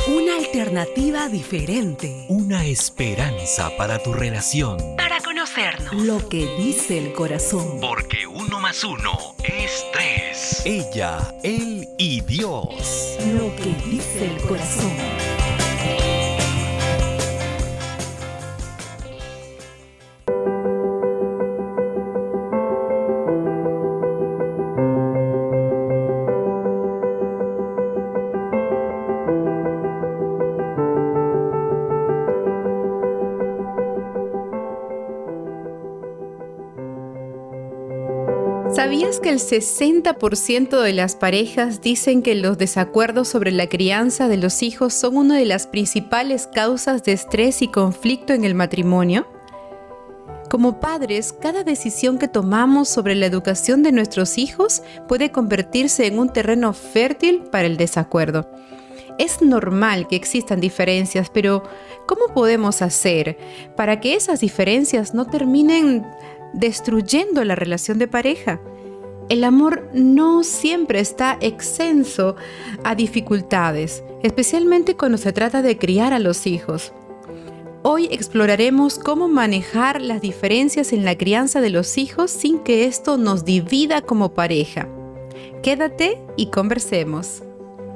Una alternativa diferente. Una esperanza para tu relación. Para conocernos. Lo que dice el corazón. Porque 1 más 1 es 3. Ella, él y Dios. Lo que dice el corazón. ¿Sabías que el 60% de las parejas dicen que los desacuerdos sobre la crianza de los hijos son una de las principales causas de estrés y conflicto en el matrimonio? Como padres, cada decisión que tomamos sobre la educación de nuestros hijos puede convertirse en un terreno fértil para el desacuerdo. Es normal que existan diferencias, pero ¿cómo podemos hacer para que esas diferencias no terminen destruyendo la relación de pareja? El amor no siempre está exento a dificultades, especialmente cuando se trata de criar a los hijos. Hoy exploraremos cómo manejar las diferencias en la crianza de los hijos sin que esto nos divida como pareja. Quédate y conversemos.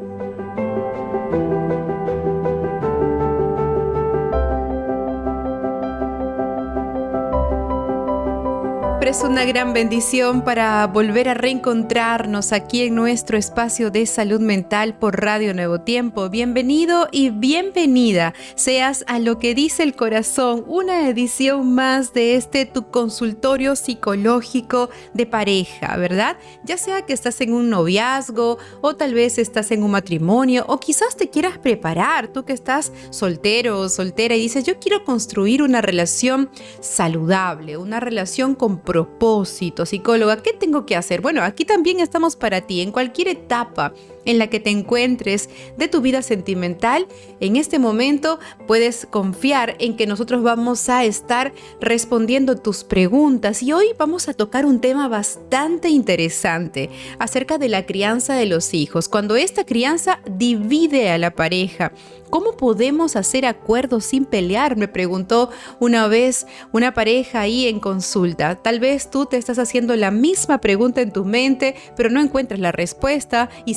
Es una gran bendición para volver a reencontrarnos aquí en nuestro espacio de salud mental por Radio Nuevo Tiempo. Bienvenido y bienvenida seas a Lo que dice el corazón, una edición más de tu consultorio psicológico de pareja, ¿verdad? Ya sea que estás en un noviazgo o tal vez estás en un matrimonio o quizás te quieras preparar, tú que estás soltero o soltera y dices, yo quiero construir una relación saludable, una relación con propósito. Psicóloga, ¿qué tengo que hacer? Bueno, aquí también estamos para ti en cualquier etapa en la que te encuentres de tu vida sentimental. En este momento puedes confiar en que nosotros vamos a estar respondiendo tus preguntas y hoy vamos a tocar un tema bastante interesante acerca de la crianza de los hijos. Cuando esta crianza divide a la pareja, ¿cómo podemos hacer acuerdos sin pelear? Me preguntó una vez una pareja ahí en consulta. Tal vez tú te estás haciendo la misma pregunta en tu mente, pero no encuentras la respuesta y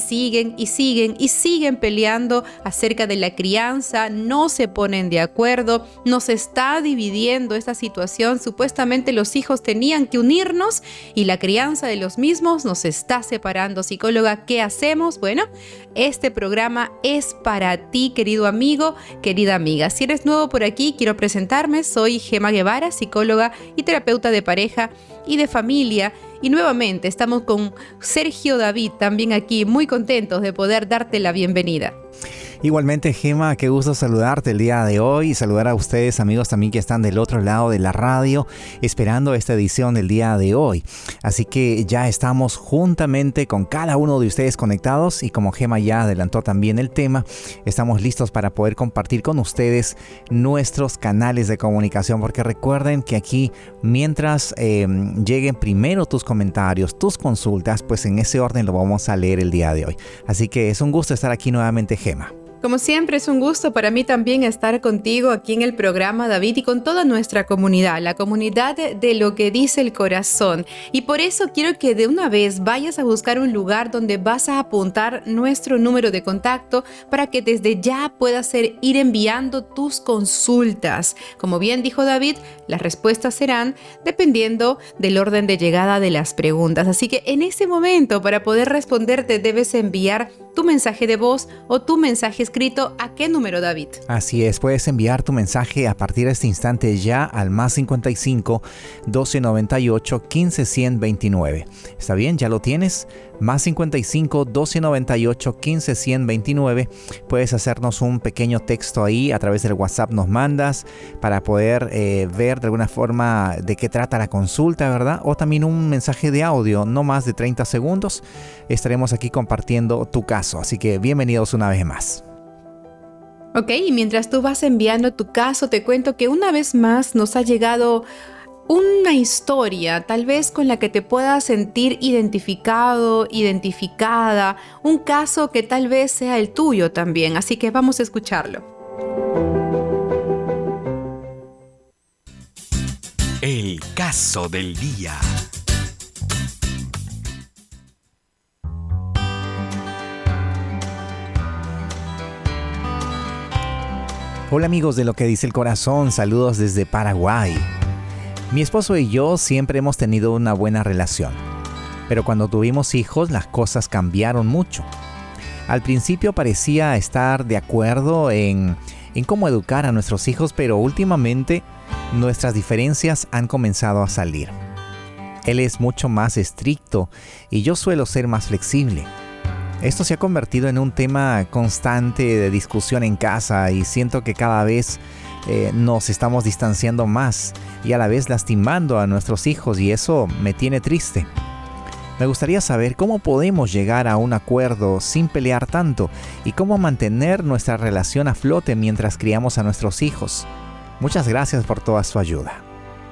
siguen peleando acerca de la crianza, no se ponen de acuerdo, nos está dividiendo esta situación. Supuestamente los hijos tenían que unirnos y la crianza de los mismos nos está separando. Psicóloga, ¿qué hacemos? Bueno, este programa es para ti, querido amigo, querida amiga. Si eres nuevo por aquí, quiero presentarme. Soy Gema Guevara, psicóloga y terapeuta de pareja y de familia. Y nuevamente estamos con Sergio David, también aquí, muy contentos de poder darte la bienvenida. Igualmente, Gema, qué gusto saludarte el día de hoy y saludar a ustedes, amigos también que están del otro lado de la radio, esperando esta edición del día de hoy. Así que ya estamos juntamente con cada uno de ustedes conectados y como Gema ya adelantó también el tema, estamos listos para poder compartir con ustedes nuestros canales de comunicación, porque recuerden que aquí, mientras lleguen primero tus comentarios, tus consultas, pues en ese orden lo vamos a leer el día de hoy. Así que es un gusto estar aquí nuevamente, Gema. Como siempre, es un gusto para mí también estar contigo aquí en el programa, David, y con toda nuestra comunidad, la comunidad de Lo que dice el corazón. Y por eso quiero que de una vez vayas a buscar un lugar donde vas a apuntar nuestro número de contacto para que desde ya puedas ir enviando tus consultas. Como bien dijo David, las respuestas serán dependiendo del orden de llegada de las preguntas. Así que en ese momento, para poder responderte, debes enviar tu mensaje de voz o tu mensaje escrito. ¿A qué número, David? Así es, puedes enviar tu mensaje a partir de este instante ya al más 55 1298 15 129. ¿Está bien? ¿Ya lo tienes? Más 55 1298 15 129. Puedes hacernos un pequeño texto ahí a través del WhatsApp, nos mandas para poder ver de alguna forma de qué trata la consulta, ¿verdad? O también un mensaje de audio, no más de 30 segundos. Estaremos aquí compartiendo tu caso, así que bienvenidos una vez más. Ok, y mientras tú vas enviando tu caso, te cuento que una vez más nos ha llegado una historia tal vez con la que te puedas sentir identificado, identificada, un caso que tal vez sea el tuyo también, así que vamos a escucharlo. El caso del día. Hola amigos de Lo que dice el corazón, saludos desde Paraguay. Mi esposo y yo siempre hemos tenido una buena relación, pero cuando tuvimos hijos las cosas cambiaron mucho. Al principio parecía estar de acuerdo en cómo educar a nuestros hijos, pero últimamente nuestras diferencias han comenzado a salir. Él es mucho más estricto y yo suelo ser más flexible. Esto se ha convertido en un tema constante de discusión en casa y siento que cada vez nos estamos distanciando más y a la vez lastimando a nuestros hijos, y eso me tiene triste. Me gustaría saber cómo podemos llegar a un acuerdo sin pelear tanto y cómo mantener nuestra relación a flote mientras criamos a nuestros hijos. Muchas gracias por toda su ayuda.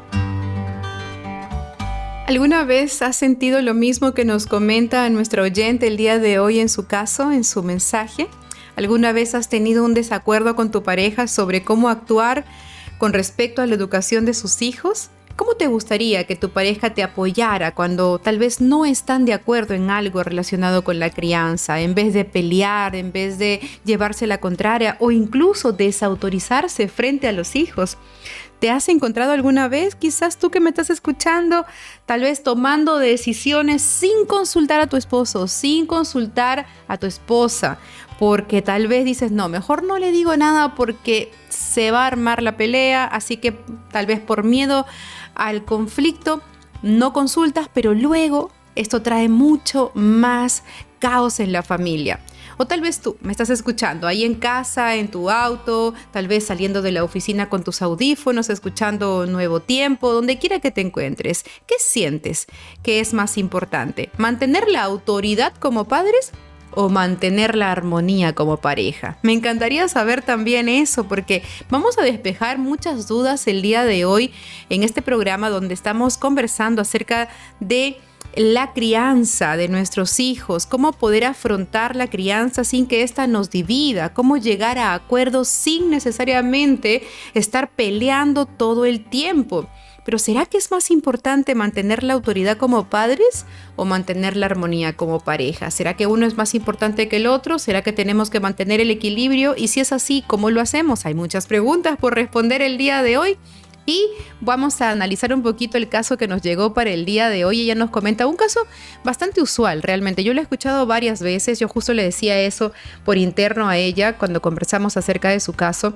¿Alguna vez has sentido lo mismo que nos comenta nuestro oyente el día de hoy en su caso, en su mensaje? ¿Alguna vez has tenido un desacuerdo con tu pareja sobre cómo actuar con respecto a la educación de sus hijos? ¿Cómo te gustaría que tu pareja te apoyara cuando tal vez no están de acuerdo en algo relacionado con la crianza, en vez de pelear, en vez de llevarse la contraria o incluso desautorizarse frente a los hijos? ¿Te has encontrado alguna vez, quizás tú que me estás escuchando, tal vez tomando decisiones sin consultar a tu esposo, sin consultar a tu esposa? Porque tal vez dices, no, mejor no le digo nada porque se va a armar la pelea, así que tal vez por miedo al conflicto no consultas, pero luego esto trae mucho más caos en la familia. O tal vez tú me estás escuchando ahí en casa, en tu auto, tal vez saliendo de la oficina con tus audífonos, escuchando Nuevo Tiempo, donde quiera que te encuentres. ¿Qué sientes que es más importante? ¿Mantener la autoridad como padres o mantener la armonía como pareja? Me encantaría saber también eso, porque vamos a despejar muchas dudas el día de hoy en este programa donde estamos conversando acerca de la crianza de nuestros hijos, cómo poder afrontar la crianza sin que ésta nos divida, cómo llegar a acuerdos sin necesariamente estar peleando todo el tiempo. Pero ¿será que es más importante mantener la autoridad como padres o mantener la armonía como pareja? ¿Será que uno es más importante que el otro? ¿Será que tenemos que mantener el equilibrio? Y si es así, ¿cómo lo hacemos? Hay muchas preguntas por responder el día de hoy. Y vamos a analizar un poquito el caso que nos llegó para el día de hoy. Ella nos comenta un caso bastante usual realmente. Yo lo he escuchado varias veces. Yo justo le decía eso por interno a ella cuando conversamos acerca de su caso.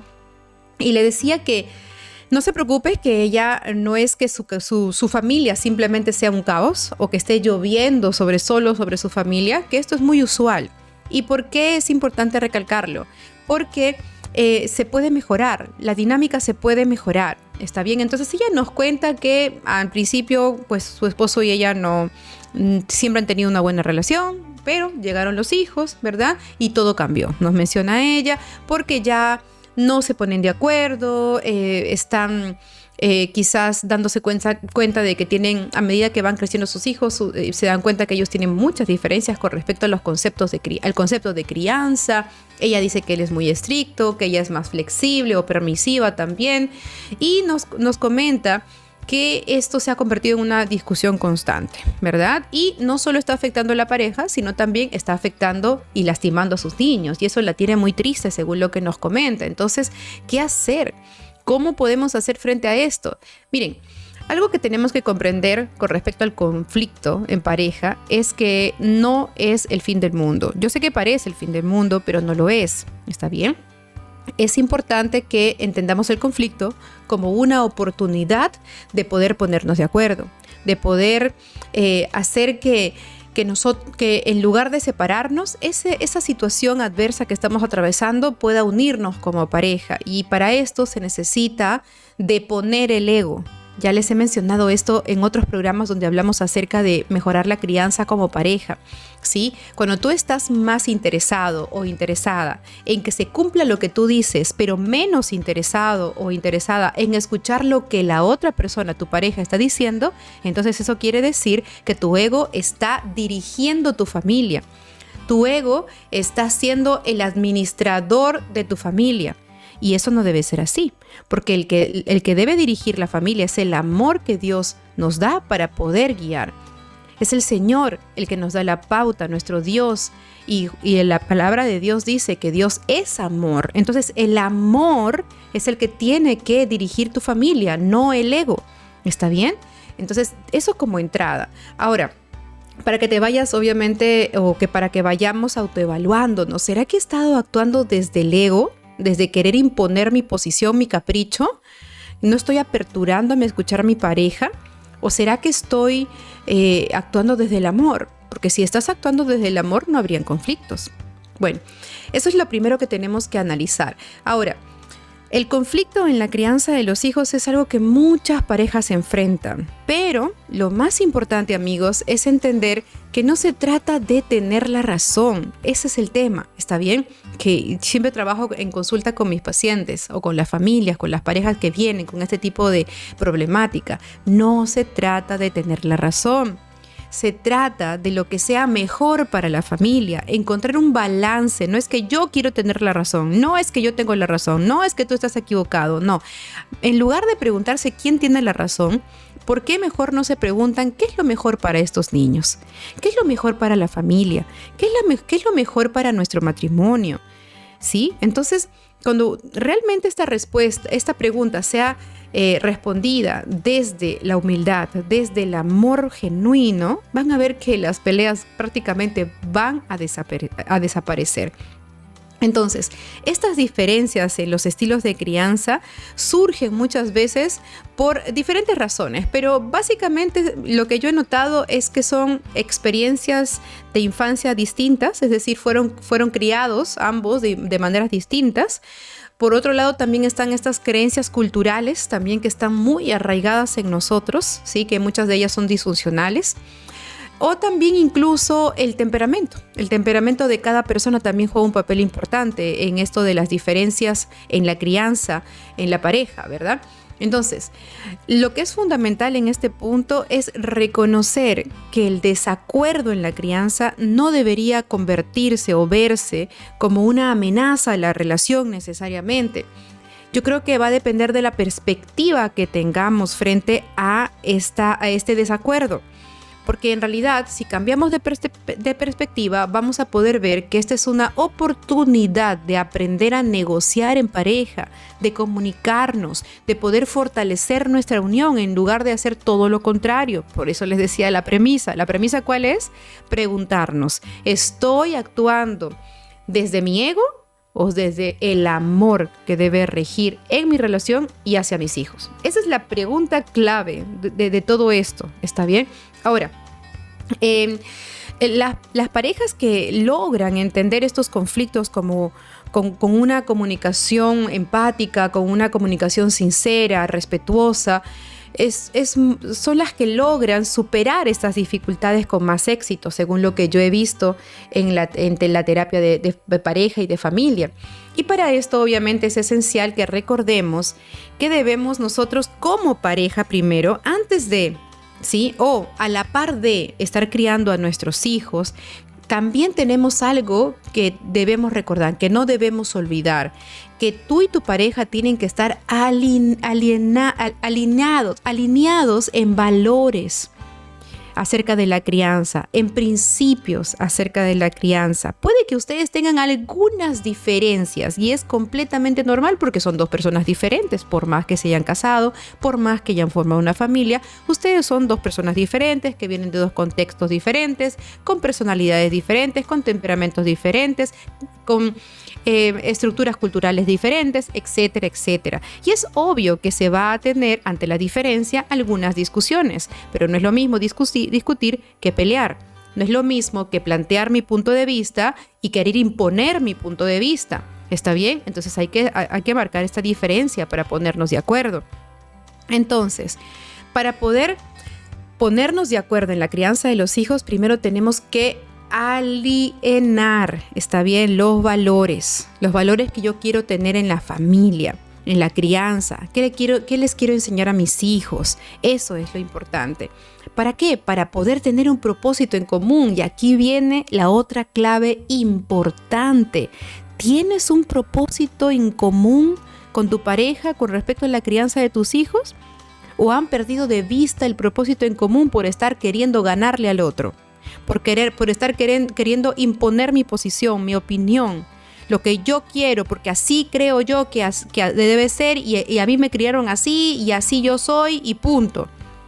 Y le decía que no se preocupe, que ella no es que su familia simplemente sea un caos o que esté lloviendo sobre su familia, que esto es muy usual. ¿Y por qué es importante recalcarlo? Porque se puede mejorar, la dinámica se puede mejorar, ¿está bien? Entonces ella nos cuenta que al principio pues su esposo y ella no siempre han tenido una buena relación, pero llegaron los hijos, ¿verdad? Y todo cambió, nos menciona ella, porque ya no se ponen de acuerdo, están quizás dándose cuenta de que tienen, a medida que van creciendo sus hijos, se dan cuenta que ellos tienen muchas diferencias con respecto a los conceptos al concepto de crianza. Ella dice que él es muy estricto, que ella es más flexible o permisiva también, y nos comenta que esto se ha convertido en una discusión constante, ¿verdad? Y no solo está afectando a la pareja, sino también está afectando y lastimando a sus niños, y eso la tiene muy triste según lo que nos comenta. Entonces, ¿qué hacer? ¿Cómo podemos hacer frente a esto? Miren, algo que tenemos que comprender con respecto al conflicto en pareja es que no es el fin del mundo. Yo sé que parece el fin del mundo, pero no lo es, ¿está bien? Es importante que entendamos el conflicto como una oportunidad de poder ponernos de acuerdo, de poder hacer que en lugar de separarnos, esa situación adversa que estamos atravesando pueda unirnos como pareja. Y para esto se necesita de poner el ego Ya les he mencionado esto en otros programas donde hablamos acerca de mejorar la crianza como pareja, ¿sí? Cuando tú estás más interesado o interesada en que se cumpla lo que tú dices, pero menos interesado o interesada en escuchar lo que la otra persona, tu pareja, está diciendo, entonces eso quiere decir que tu ego está dirigiendo tu familia. Tu ego está siendo el administrador de tu familia. Y eso no debe ser así, porque el que debe dirigir la familia es el amor que Dios nos da para poder guiar. Es el Señor el que nos da la pauta, nuestro Dios. Y la palabra de Dios dice que Dios es amor. Entonces el amor es el que tiene que dirigir tu familia, no el ego. ¿Está bien? Entonces eso como entrada. Ahora, para que te vayas, obviamente, o que para que vayamos autoevaluándonos, ¿será que he estado actuando desde el ego? Desde querer imponer mi posición, mi capricho, ¿no estoy aperturándome a escuchar a mi pareja? ¿O será que estoy actuando desde el amor? Porque si estás actuando desde el amor, no habrían conflictos. Bueno, eso es lo primero que tenemos que analizar. Ahora, el conflicto en la crianza de los hijos es algo que muchas parejas se enfrentan. Pero lo más importante, amigos, es entender que no se trata de tener la razón. Ese es el tema, ¿está bien? Que siempre trabajo en consulta con mis pacientes o con las familias, con las parejas que vienen con este tipo de problemática. No se trata de tener la razón. Se trata de lo que sea mejor para la familia, encontrar un balance. No es que yo quiero tener la razón, no es que yo tengo la razón, no es que tú estás equivocado, no. En lugar de preguntarse quién tiene la razón, ¿por qué mejor no se preguntan qué es lo mejor para estos niños? ¿Qué es lo mejor para la familia? ¿Qué es lo mejor para nuestro matrimonio? ¿Sí? Entonces, cuando realmente esta pregunta sea respondida desde la humildad, desde el amor genuino, van a ver que las peleas prácticamente van a desaparecer. Entonces, estas diferencias en los estilos de crianza surgen muchas veces por diferentes razones, pero básicamente lo que yo he notado es que son experiencias de infancia distintas, es decir, fueron criados ambos de maneras distintas. Por otro lado, también están estas creencias culturales también que están muy arraigadas en nosotros, ¿sí? Que muchas de ellas son disfuncionales. O también incluso el temperamento. El temperamento de cada persona también juega un papel importante en esto de las diferencias en la crianza, en la pareja, ¿verdad? Entonces, lo que es fundamental en este punto es reconocer que el desacuerdo en la crianza no debería convertirse o verse como una amenaza a la relación necesariamente. Yo creo que va a depender de la perspectiva que tengamos frente a este desacuerdo. Porque en realidad, si cambiamos de perspectiva, vamos a poder ver que esta es una oportunidad de aprender a negociar en pareja, de comunicarnos, de poder fortalecer nuestra unión en lugar de hacer todo lo contrario. Por eso les decía la premisa. ¿La premisa cuál es? Preguntarnos, ¿estoy actuando desde mi ego o desde el amor que debe regir en mi relación y hacia mis hijos? Esa es la pregunta clave de todo esto, ¿está bien? Ahora, las parejas que logran entender estos conflictos como con una comunicación empática, con una comunicación sincera, respetuosa, son las que logran superar estas dificultades con más éxito, según lo que yo he visto en la terapia de pareja y de familia. Y para esto obviamente es esencial que recordemos que debemos nosotros como pareja primero, antes de, ¿sí? O a la par de estar criando a nuestros hijos, también tenemos algo que debemos recordar, que no debemos olvidar, que tú y tu pareja tienen que estar alineados en valores acerca de la crianza, en principios acerca de la crianza. Puede que ustedes tengan algunas diferencias y es completamente normal porque son dos personas diferentes, por más que se hayan casado, por más que hayan formado una familia, ustedes son dos personas diferentes que vienen de dos contextos diferentes, con personalidades diferentes, con temperamentos diferentes, con estructuras culturales diferentes, etcétera, etcétera. Y es obvio que se va a tener ante la diferencia algunas discusiones, pero no es lo mismo discutir que pelear. No es lo mismo que plantear mi punto de vista y querer imponer mi punto de vista. ¿Está bien? Entonces hay que marcar esta diferencia para ponernos de acuerdo. Entonces, para poder ponernos de acuerdo en la crianza de los hijos, primero tenemos que alinear, está bien, los valores que yo quiero tener en la familia, en la crianza, qué les quiero enseñar a mis hijos. Eso es lo importante. ¿Para qué? Para poder tener un propósito en común. Y aquí viene la otra clave importante. ¿Tienes un propósito en común con tu pareja con respecto a la crianza de tus hijos? ¿O han perdido de vista el propósito en común por estar queriendo ganarle al otro? Por estar queriendo imponer mi posición, mi opinión, lo que yo quiero, porque así creo yo que debe ser y a mí me criaron así y así yo soy y punto.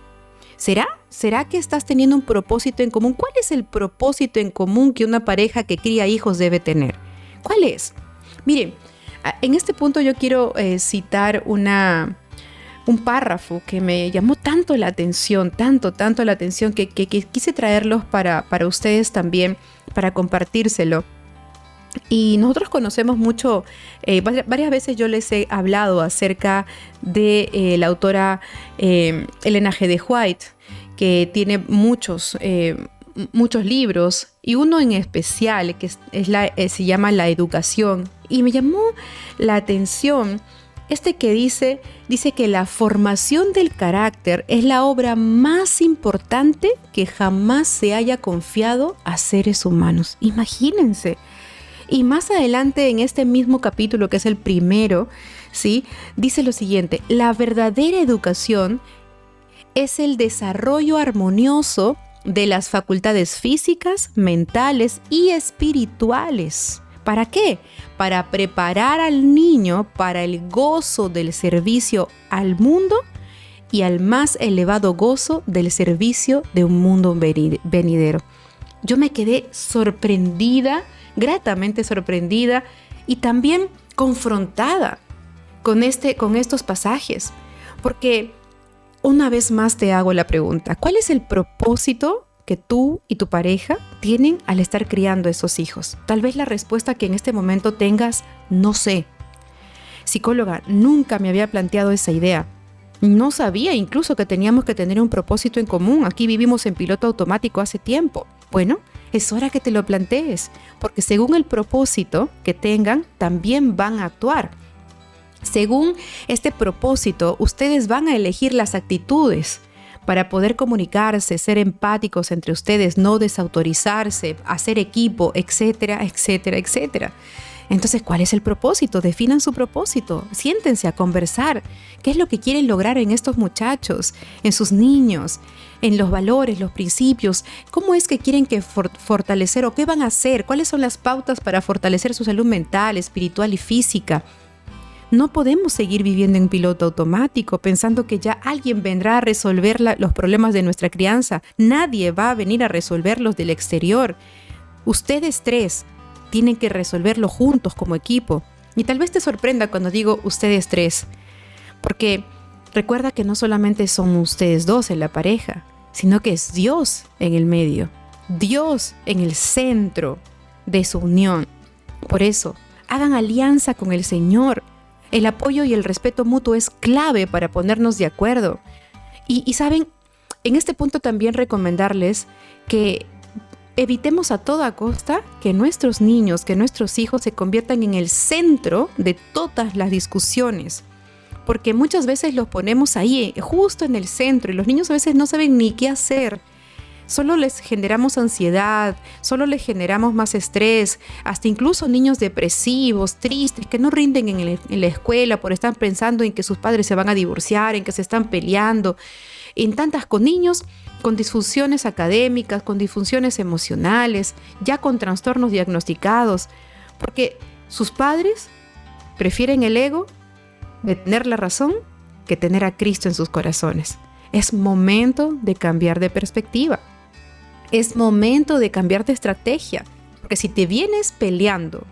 ¿Será que estás teniendo un propósito en común? ¿Cuál es el propósito en común que una pareja que cría hijos debe tener? ¿Cuál es? Miren, en este punto yo quiero citar un párrafo que me llamó tanto la atención, tanto la atención que quise traerlos para ustedes también, para compartírselo. Y nosotros conocemos mucho, varias veces yo les he hablado acerca de la autora Elena G. de White, que tiene muchos libros, y uno en especial que se llama La Educación. Y me llamó la atención que dice que la formación del carácter es la obra más importante que jamás se haya confiado a seres humanos. Imagínense. Y más adelante en este mismo capítulo, que es el primero, ¿sí?, dice lo siguiente: la verdadera educación es el desarrollo armonioso de las facultades físicas, mentales y espirituales. ¿Para qué? Para preparar al niño para el gozo del servicio al mundo y al más elevado gozo del servicio de un mundo venidero. Yo me quedé sorprendida, gratamente sorprendida, y también confrontada con estos pasajes, porque una vez más te hago la pregunta: ¿cuál es el propósito que tú y tu pareja tienen al estar criando esos hijos? Tal vez la respuesta que en este momento tengas: no sé. Psicóloga, nunca me había planteado esa idea. No sabía incluso que teníamos que tener un propósito en común. Aquí vivimos en piloto automático hace tiempo. Bueno, es hora que te lo plantees, porque según el propósito que tengan, también van a actuar. Según este propósito, ustedes van a elegir las actitudes para poder comunicarse, ser empáticos entre ustedes, no desautorizarse, hacer equipo, etcétera, etcétera, etcétera. Entonces, ¿cuál es el propósito? Definan su propósito, siéntense a conversar. ¿Qué es lo que quieren lograr en estos muchachos, en sus niños, en los valores, los principios? ¿Cómo es que quieren fortalecer o qué van a hacer? ¿Cuáles son las pautas para fortalecer su salud mental, espiritual y física? No podemos seguir viviendo en piloto automático pensando que ya alguien vendrá a resolver los problemas de nuestra crianza. Nadie va a venir a resolverlos del exterior. Ustedes tres tienen que resolverlo juntos como equipo. Y tal vez te sorprenda cuando digo ustedes tres, porque recuerda que no solamente son ustedes dos en la pareja, sino que es Dios en el medio, Dios en el centro de su unión. Por eso, hagan alianza con el Señor. El apoyo y el respeto mutuo es clave para ponernos de acuerdo. Y saben, en este punto también recomendarles que evitemos a toda costa que nuestros niños, que nuestros hijos se conviertan en el centro de todas las discusiones. Porque muchas veces los ponemos ahí, justo en el centro, y los niños a veces no saben ni qué hacer. Solo les generamos ansiedad, solo les generamos más estrés, hasta incluso niños depresivos, tristes, que no rinden en la escuela por estar pensando en que sus padres se van a divorciar, en que se están peleando, con niños con disfunciones académicas, con disfunciones emocionales, ya con trastornos diagnosticados, porque sus padres prefieren el ego de tener la razón que tener a Cristo en sus corazones. Es momento de cambiar de perspectiva. Es momento de cambiar de estrategia. Porque si te vienes peleando,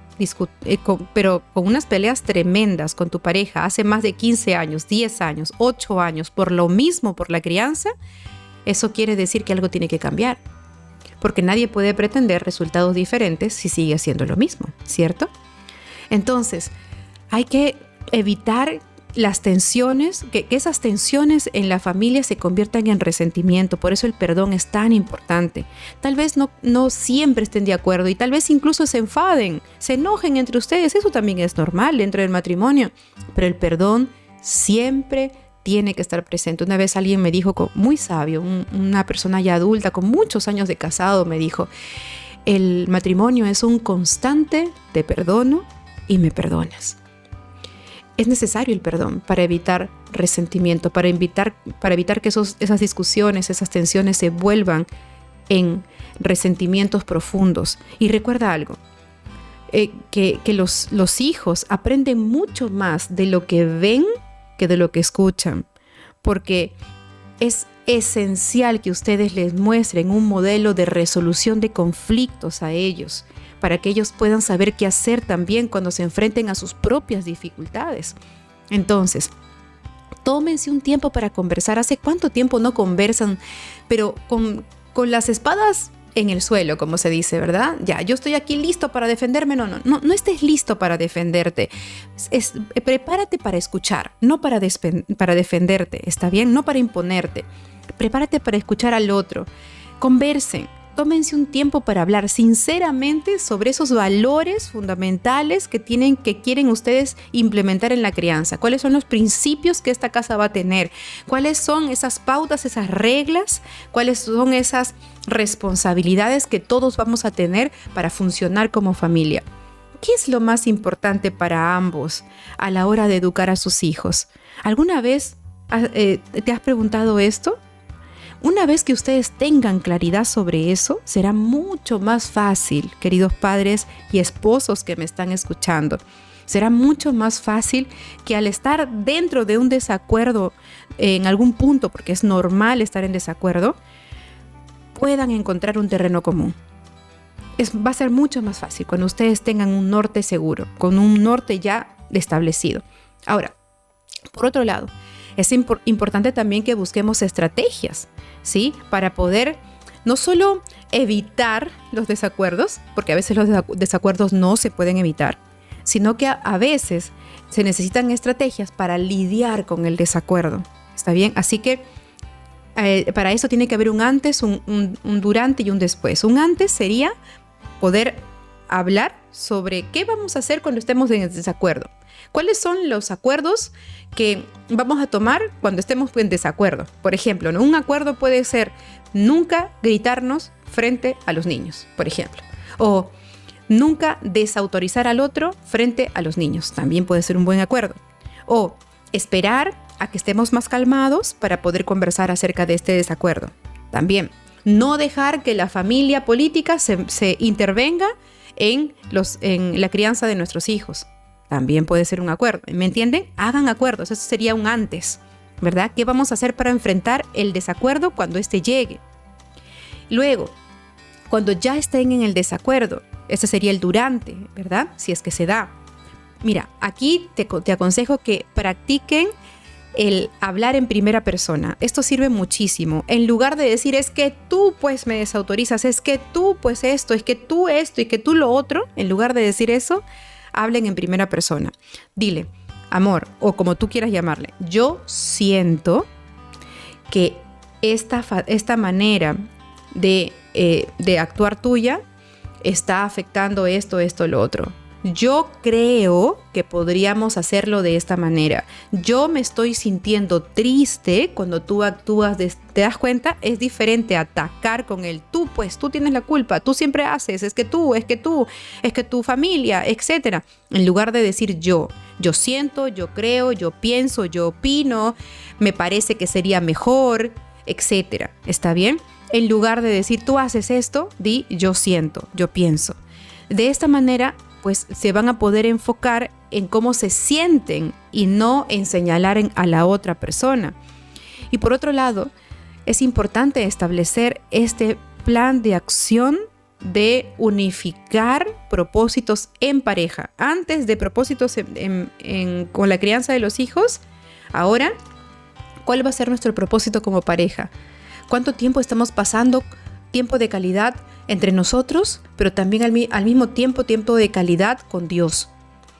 pero con unas peleas tremendas con tu pareja hace más de 15 años, 10 años, 8 años, por lo mismo, por la crianza, eso quiere decir que algo tiene que cambiar. Porque nadie puede pretender resultados diferentes si sigue haciendo lo mismo, ¿cierto? Entonces, hay que evitar las tensiones, que esas tensiones en la familia se conviertan en resentimiento. Por eso el perdón es tan importante. Tal vez no siempre estén de acuerdo y tal vez incluso se enfaden, se enojen entre ustedes. Eso también es normal dentro del matrimonio. Pero el perdón siempre tiene que estar presente. Una vez alguien me dijo, muy sabio, una persona ya adulta con muchos años de casado, me dijo: el matrimonio es un constante de perdono y me perdonas. Es necesario el perdón para evitar resentimiento, para evitar que esas discusiones, esas tensiones se vuelvan en resentimientos profundos. Y recuerda algo, que los hijos aprenden mucho más de lo que ven que de lo que escuchan, porque es esencial que ustedes les muestren un modelo de resolución de conflictos a ellos, para que ellos puedan saber qué hacer también cuando se enfrenten a sus propias dificultades. Entonces, tómense un tiempo para conversar. ¿Hace cuánto tiempo no conversan? Pero con las espadas en el suelo, como se dice, ¿verdad? Ya, yo estoy aquí listo para defenderme. No estés listo para defenderte. Prepárate para escuchar, no para defenderte, ¿está bien? No para imponerte. Prepárate para escuchar al otro. Conversen. Tómense un tiempo para hablar sinceramente sobre esos valores fundamentales que quieren ustedes implementar en la crianza. ¿Cuáles son los principios que esta casa va a tener? ¿Cuáles son esas pautas, esas reglas? ¿Cuáles son esas responsabilidades que todos vamos a tener para funcionar como familia? ¿Qué es lo más importante para ambos a la hora de educar a sus hijos? ¿Alguna vez te has preguntado esto? Una vez que ustedes tengan claridad sobre eso, será mucho más fácil, queridos padres y esposos que me están escuchando. Será mucho más fácil que al estar dentro de un desacuerdo en algún punto, porque es normal estar en desacuerdo, puedan encontrar un terreno común. Va a ser mucho más fácil cuando ustedes tengan un norte seguro, con un norte ya establecido. Ahora, por otro lado, es importante también que busquemos estrategias, ¿sí? Para poder no solo evitar los desacuerdos, porque a veces los desacuerdos no se pueden evitar, sino que a veces se necesitan estrategias para lidiar con el desacuerdo. ¿Está bien? Así que para eso tiene que haber un antes, un durante y un después. Un antes sería poder hablar sobre qué vamos a hacer cuando estemos en desacuerdo. ¿Cuáles son los acuerdos que vamos a tomar cuando estemos en desacuerdo? Por ejemplo, ¿no? Un acuerdo puede ser nunca gritarnos frente a los niños, por ejemplo. O nunca desautorizar al otro frente a los niños. También puede ser un buen acuerdo. O esperar a que estemos más calmados para poder conversar acerca de este desacuerdo. También, no dejar que la familia política se intervenga en la crianza de nuestros hijos. También puede ser un acuerdo. ¿Me entienden? Hagan acuerdos. Eso sería un antes, ¿verdad? ¿Qué vamos a hacer para enfrentar el desacuerdo cuando éste llegue? Luego, cuando ya estén en el desacuerdo, ese sería el durante, ¿verdad? Si es que se da. Mira, aquí te aconsejo que practiquen el hablar en primera persona. Esto sirve muchísimo. En lugar de decir, es que tú pues me desautorizas, es que tú pues esto, es que tú esto y que tú lo otro, en lugar de decir eso, hablen en primera persona. Dile, amor, o como tú quieras llamarle, yo siento que esta manera de actuar tuya está afectando esto, lo otro. Yo creo que podríamos hacerlo de esta manera. Yo me estoy sintiendo triste cuando tú actúas. ¿Te das cuenta? Es diferente atacar con el tú, pues tú tienes la culpa, tú siempre haces, es que tu familia, etc. En lugar de decir yo siento, yo creo, yo pienso, yo opino, me parece que sería mejor, etc. ¿Está bien? En lugar de decir tú haces esto, di yo siento, yo pienso. De esta manera, pues se van a poder enfocar en cómo se sienten y no en señalar a la otra persona. Y por otro lado, es importante establecer este plan de acción de unificar propósitos en pareja. Antes de propósitos con la crianza de los hijos, ahora, ¿cuál va a ser nuestro propósito como pareja? ¿Cuánto tiempo estamos pasando? Tiempo de calidad entre nosotros, pero también al mismo tiempo de calidad con Dios.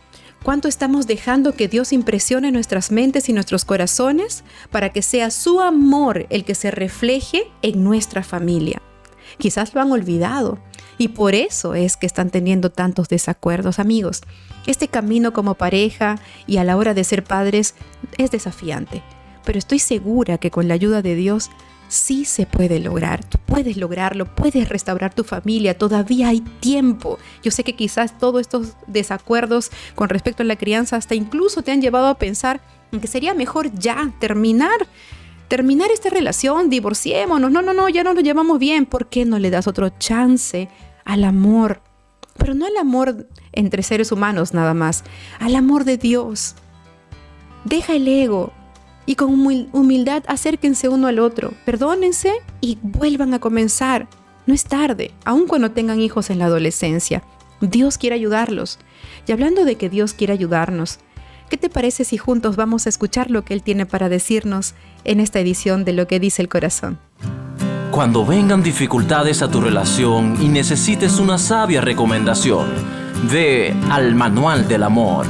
¿Cuánto estamos dejando que Dios impresione nuestras mentes y nuestros corazones para que sea su amor el que se refleje en nuestra familia? Quizás lo han olvidado y por eso es que están teniendo tantos desacuerdos. Amigos, este camino como pareja y a la hora de ser padres es desafiante, pero estoy segura que con la ayuda de Dios sí se puede lograr. Tú puedes lograrlo, puedes restaurar tu familia, todavía hay tiempo. Yo sé que quizás todos estos desacuerdos con respecto a la crianza hasta incluso te han llevado a pensar en que sería mejor ya terminar esta relación, divorciémonos. No, ya no nos llevamos bien. ¿Por qué no le das otro chance al amor? Pero no al amor entre seres humanos nada más, al amor de Dios. Deja el ego y con humildad acérquense uno al otro, perdónense y vuelvan a comenzar. No es tarde, aun cuando tengan hijos en la adolescencia. Dios quiere ayudarlos. Y hablando de que Dios quiere ayudarnos, ¿qué te parece si juntos vamos a escuchar lo que Él tiene para decirnos en esta edición de Lo que dice el corazón? Cuando vengan dificultades a tu relación y necesites una sabia recomendación, ve al Manual del Amor.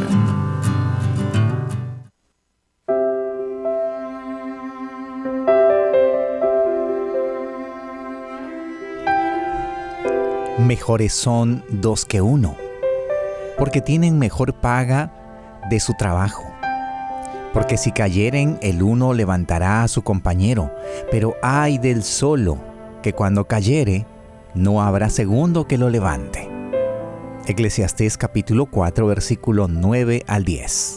Mejores son dos que uno, porque tienen mejor paga de su trabajo. Porque si cayeren, el uno levantará a su compañero, pero ay del solo, que cuando cayere, no habrá segundo que lo levante. Eclesiastés capítulo 4, versículo 9 al 10.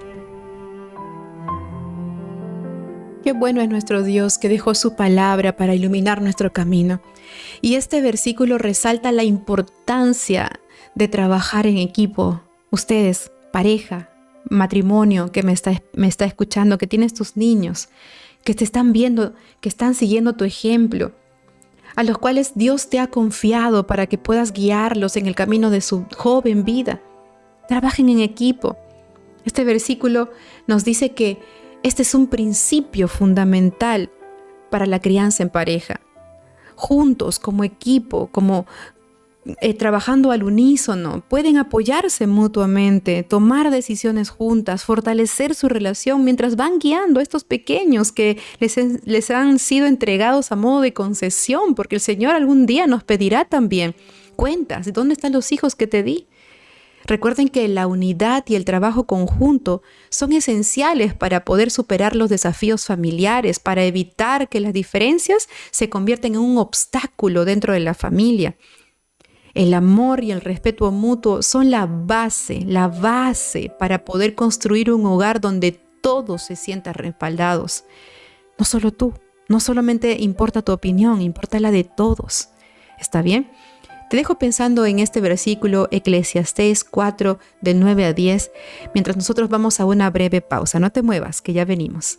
Qué bueno es nuestro Dios que dejó su palabra para iluminar nuestro camino. Y este versículo resalta la importancia de trabajar en equipo. Ustedes, pareja, matrimonio que me está escuchando, que tienes tus niños, que te están viendo, que están siguiendo tu ejemplo, a los cuales Dios te ha confiado para que puedas guiarlos en el camino de su joven vida. Trabajen en equipo. Este versículo nos dice que este es un principio fundamental para la crianza en pareja. Juntos, como equipo, como trabajando al unísono, pueden apoyarse mutuamente, tomar decisiones juntas, fortalecer su relación mientras van guiando a estos pequeños que les han sido entregados a modo de concesión, porque el Señor algún día nos pedirá también cuentas. ¿Dónde están los hijos que te di? Recuerden que la unidad y el trabajo conjunto son esenciales para poder superar los desafíos familiares, para evitar que las diferencias se conviertan en un obstáculo dentro de la familia. El amor y el respeto mutuo son la base para poder construir un hogar donde todos se sientan respaldados. No solo tú, no solamente importa tu opinión, importa la de todos. ¿Está bien? Te dejo pensando en este versículo, Eclesiastés 4, del 9 a 10, mientras nosotros vamos a una breve pausa. No te muevas, que ya venimos.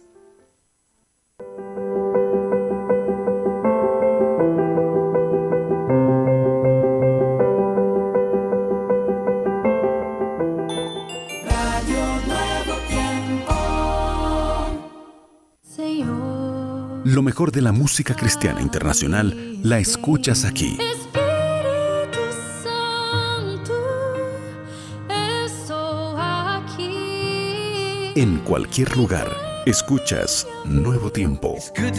Lo mejor de la música cristiana internacional la escuchas aquí. En cualquier lugar, escuchas Nuevo Tiempo.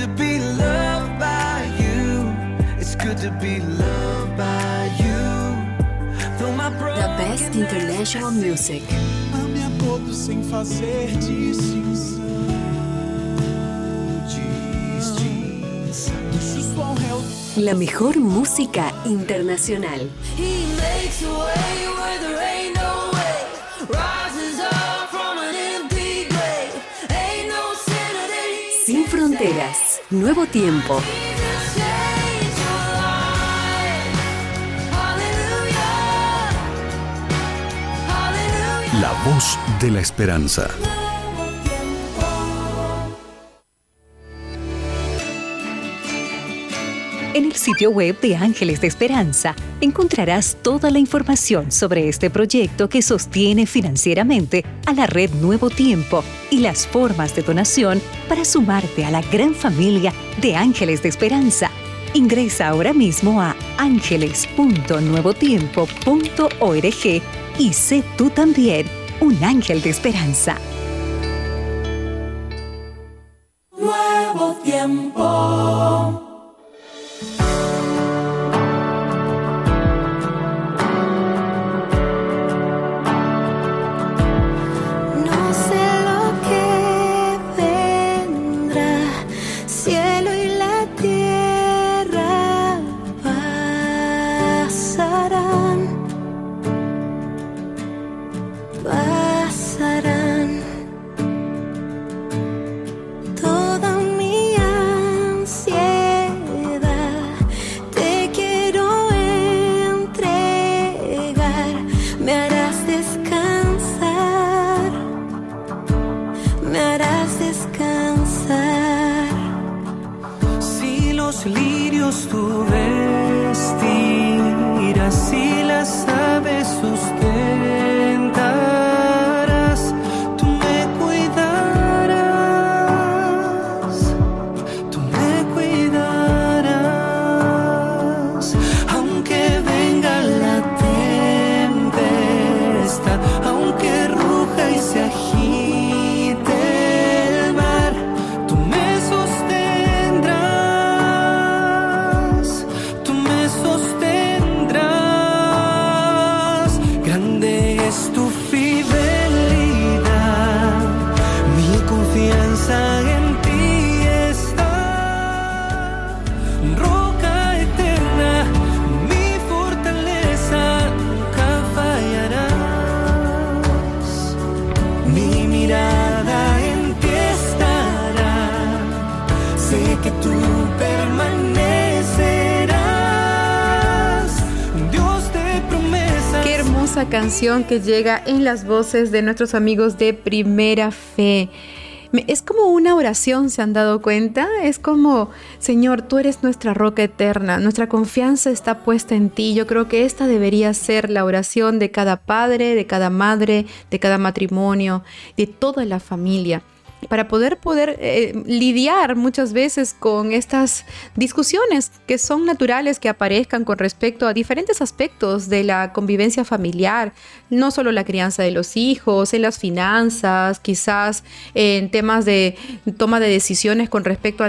The best international music. Ame a todos sem fazer distinção. La mejor música internacional. Sin fronteras. Nuevo Tiempo. La voz de la esperanza. En el sitio web de Ángeles de Esperanza encontrarás toda la información sobre este proyecto que sostiene financieramente a la red Nuevo Tiempo y las formas de donación para sumarte a la gran familia de Ángeles de Esperanza. Ingresa ahora mismo a ángeles.nuevotiempo.org y sé tú también un ángel de esperanza. Nuevo tiempo. Tú vestirás y las aves sustentarás, tú me cuidarás, tú me cuidarás, aunque venga la tempestad, aunque ruja y se agite el mar, tú me sostendrás. Tu fidelidad, mi confianza en ti está, roca eterna, mi fortaleza, nunca fallarás, mi mirada en ti estará, sé que tú permanecerás, Dios de promesas. Qué hermosa canción que llega en las voces de nuestros amigos de Primera Fe. Es como una oración, ¿se han dado cuenta? Es como, Señor, tú eres nuestra roca eterna, nuestra confianza está puesta en ti. Yo creo que esta debería ser la oración de cada padre, de cada madre, de cada matrimonio, de toda la familia, para poder lidiar muchas veces con estas discusiones que son naturales que aparezcan con respecto a diferentes aspectos de la convivencia familiar, no solo la crianza de los hijos, en las finanzas, quizás en temas de toma de decisiones con respecto a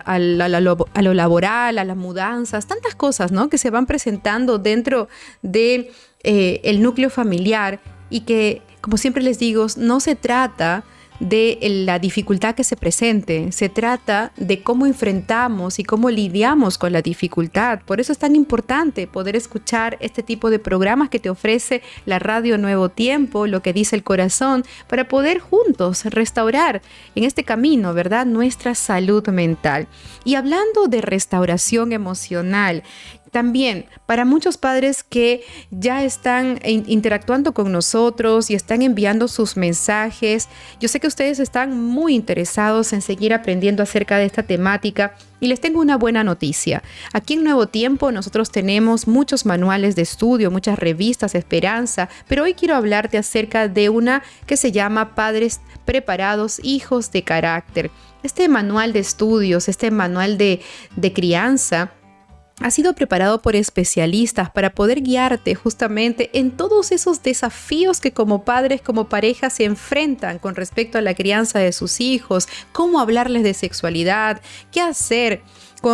lo laboral, a las mudanzas, tantas cosas, ¿no?, que se van presentando dentro de el núcleo familiar y que, como siempre les digo, no se trata de la dificultad que se presente, se trata de cómo enfrentamos y cómo lidiamos con la dificultad. Por eso es tan importante poder escuchar este tipo de programas que te ofrece la radio Nuevo Tiempo, Lo que dice el corazón, para poder juntos restaurar en este camino, ¿verdad?, nuestra salud mental. Y hablando de restauración emocional, también para muchos padres que ya están interactuando con nosotros y están enviando sus mensajes, yo sé que ustedes están muy interesados en seguir aprendiendo acerca de esta temática y les tengo una buena noticia. Aquí en Nuevo Tiempo nosotros tenemos muchos manuales de estudio, muchas revistas de esperanza, pero hoy quiero hablarte acerca de una que se llama Padres Preparados, Hijos de Carácter. Este manual de estudios, este manual de crianza, ha sido preparado por especialistas para poder guiarte justamente en todos esos desafíos que como padres, como pareja se enfrentan con respecto a la crianza de sus hijos, cómo hablarles de sexualidad, qué hacer,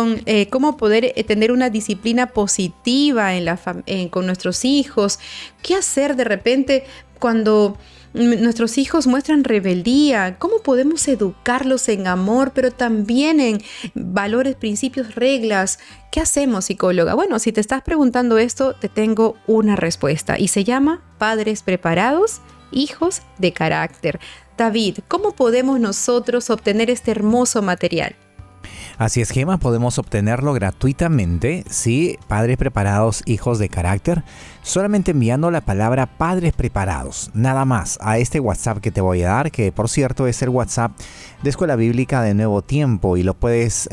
cómo poder tener una disciplina positiva con nuestros hijos, qué hacer de repente cuando nuestros hijos muestran rebeldía, cómo podemos educarlos en amor, pero también en valores, principios, reglas. ¿Qué hacemos, psicóloga? Bueno, si te estás preguntando esto, te tengo una respuesta y se llama Padres Preparados, Hijos de Carácter. David, ¿cómo podemos nosotros obtener este hermoso material? Así es, Gema, podemos obtenerlo gratuitamente, sí, Padres Preparados, Hijos de Carácter, solamente enviando la palabra Padres Preparados, nada más, a este WhatsApp que te voy a dar, que por cierto es el WhatsApp de Escuela Bíblica de Nuevo Tiempo y lo puedes